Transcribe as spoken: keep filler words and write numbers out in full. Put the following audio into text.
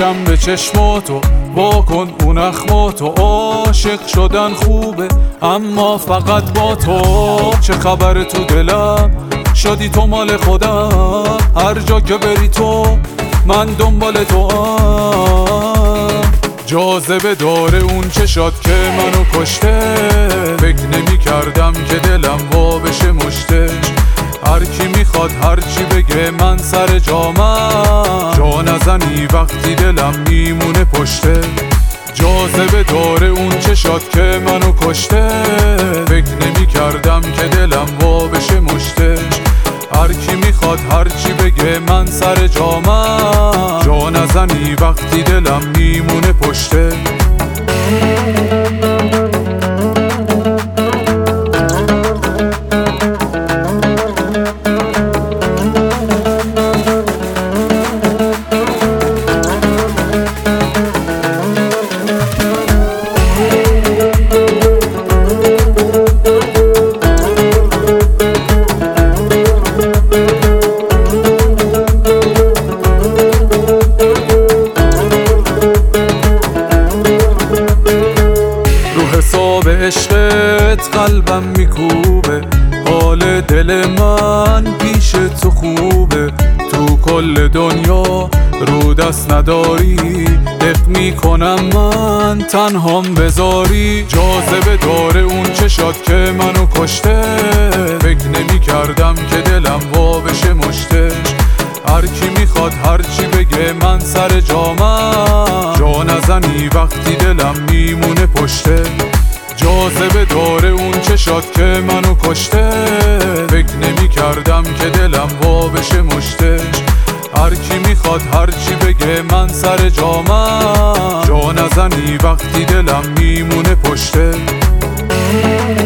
چشم به چشم تو واکن اون اخم تو. عاشق شدن خوبه اما فقط با تو. چه خبر تو دلم شدی تو مال خودم. هر جا که بری تو من دنبال تو هم. جاذبه داره اون چشات که منو کشته. فکر نمی کردم که دلم وا بشه مشتش. هر کی میخواد هر چی بگه من سر جامم. جا نزنی وقتی دلم میمونه پشته. جاذبه داره اون چشات که منو کشته. فکر نمی کردم که دلم وا بشه مشتش. هر کی میخواد هر چی بگه من سر جامم. جا نزنی وقتی دلم میمونه پشته. حساب عشقت قلبم میکوبه. حال دل من پیش تو خوبه. تو کل دنیا رو دست نداری. دق میکنم من تنهام بذاری. جاذبه داره اون چشات که منو کشته. فکر نمی کردم که دلم وا بشه مشتش. هر کی میخواد هر چی بگه من سر جامم. جا نزنی وقتی دلم میمونه پشته. جاذبه داره اون چشات که منو کشته. فکر نمی کردم که دلم وا بشه مشتش. هر کی میخواد هر چی بگه من سر جامم. جا نزنی وقتی دلم میمونه پشته.